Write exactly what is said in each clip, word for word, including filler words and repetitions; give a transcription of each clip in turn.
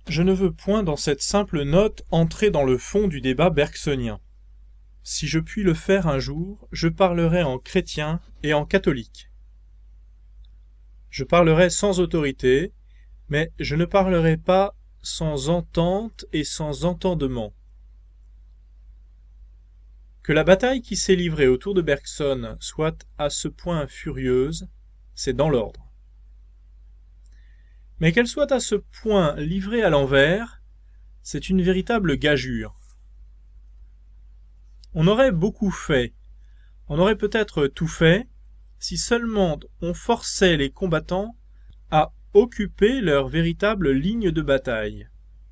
Je ne veux point dans cette simple note entrer dans le fond du débat bergsonien. Si je puis le faire un jour, je parlerai en chrétien et en catholique. Je parlerai sans autorité, mais je ne parlerai pas sans entente et sans entendement. Que la bataille qui s'est livrée autour de Bergson soit à ce point furieuse, c'est dans l'ordre. Mais qu'elle soit à ce point livrée à l'envers, c'est une véritable gageure. On aurait beaucoup fait, on aurait peut-être tout fait, si seulement on forçait les combattants à occuper leur véritable ligne de bataille.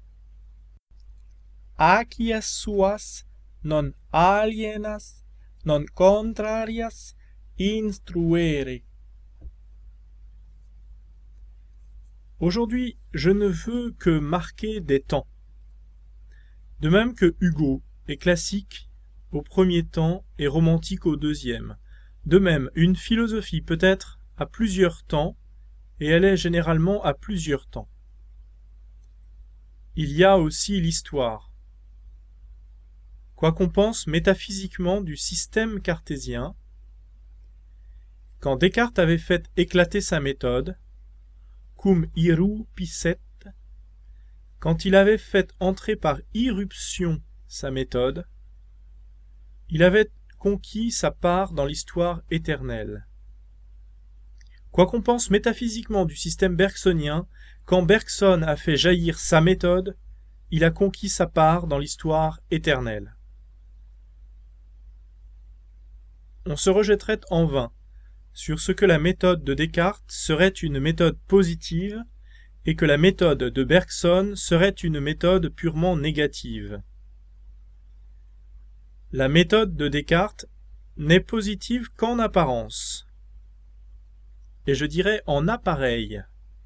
Acias suas non alienas, non contrarias instruere. Aujourd'hui, je ne veux que marquer des temps. De même que Hugo est classique au premier temps et romantique au deuxième. De même, une philosophie peut être à plusieurs temps, et elle est généralement à plusieurs temps. Il y a aussi l'histoire. Quoi qu'on pense métaphysiquement du système cartésien, quand Descartes avait fait éclater sa méthode, cum irrupisset, quand il avait fait entrer par irruption sa méthode, il avait conquis sa part dans l'histoire éternelle. Quoi qu'on pense métaphysiquement du système bergsonien, quand Bergson a fait jaillir sa méthode, il a conquis sa part dans l'histoire éternelle. On se rejetterait en vain sur ce que la méthode de Descartes serait une méthode positive et que la méthode de Bergson serait une méthode purement négative. La méthode de Descartes n'est positive qu'en apparence, et je dirais en appareil.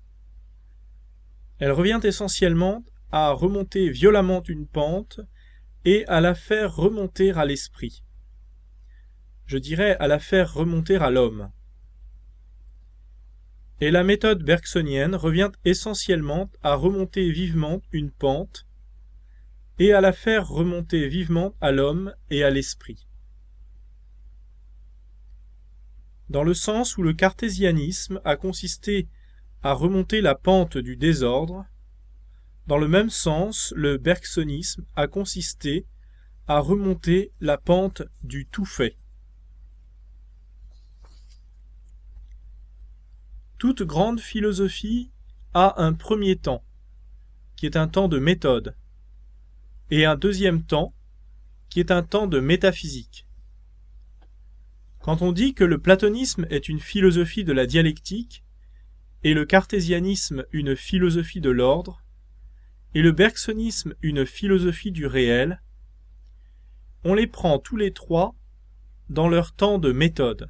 Elle revient essentiellement à remonter violemment une pente et à la faire remonter à l'esprit. Je dirais à la faire remonter à l'homme. Et la méthode bergsonienne revient essentiellement à remonter vivement une pente et à la faire remonter vivement à l'homme et à l'esprit. Dans le sens où le cartésianisme a consisté à remonter la pente du désordre, dans le même sens, le bergsonisme a consisté à remonter la pente du tout fait. Toute grande philosophie a un premier temps, qui est un temps de méthode, et un deuxième temps, qui est un temps de métaphysique. Quand on dit que le platonisme est une philosophie de la dialectique, et le cartésianisme une philosophie de l'ordre, et le bergsonisme une philosophie du réel, on les prend tous les trois dans leur temps de méthode.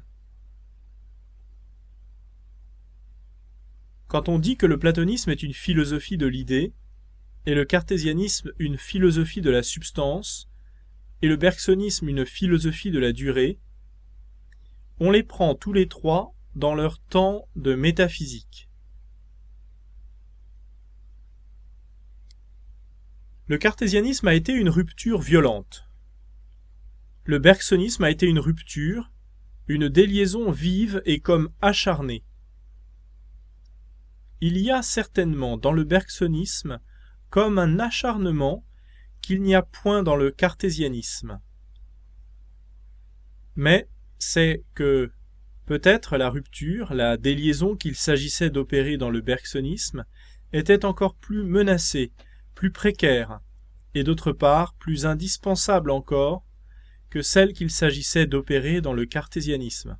Quand on dit que le platonisme est une philosophie de l'idée, et le cartésianisme une philosophie de la substance, et le bergsonisme une philosophie de la durée, on les prend tous les trois dans leur temps de métaphysique. Le cartésianisme a été une rupture violente. Le bergsonisme a été une rupture, une déliaison vive et comme acharnée. Il y a certainement dans le bergsonisme comme un acharnement qu'il n'y a point dans le cartésianisme. Mais c'est que peut-être la rupture, la déliaison qu'il s'agissait d'opérer dans le bergsonisme était encore plus menacée, plus précaire, et d'autre part plus indispensable encore que celle qu'il s'agissait d'opérer dans le cartésianisme.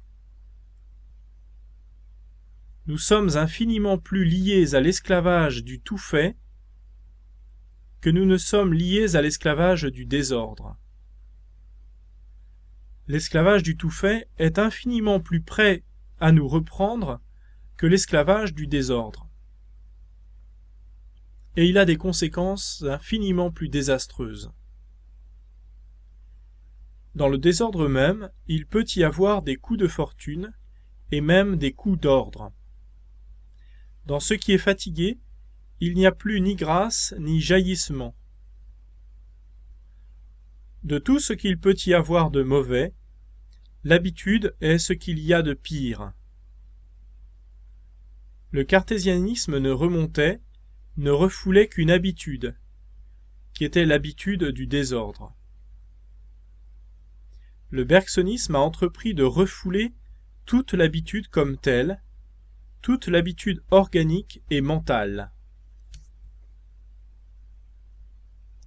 Nous sommes infiniment plus liés à l'esclavage du tout fait que nous ne sommes liés à l'esclavage du désordre. L'esclavage du tout fait est infiniment plus prêt à nous reprendre que l'esclavage du désordre. Et il a des conséquences infiniment plus désastreuses. Dans le désordre même, il peut y avoir des coups de fortune et même des coups d'ordre. Dans ce qui est fatigué, il n'y a plus ni grâce ni jaillissement. De tout ce qu'il peut y avoir de mauvais, l'habitude est ce qu'il y a de pire. Le cartésianisme ne remontait, ne refoulait qu'une habitude, qui était l'habitude du désordre. Le bergsonisme a entrepris de refouler toute l'habitude comme telle, toute l'habitude organique et mentale.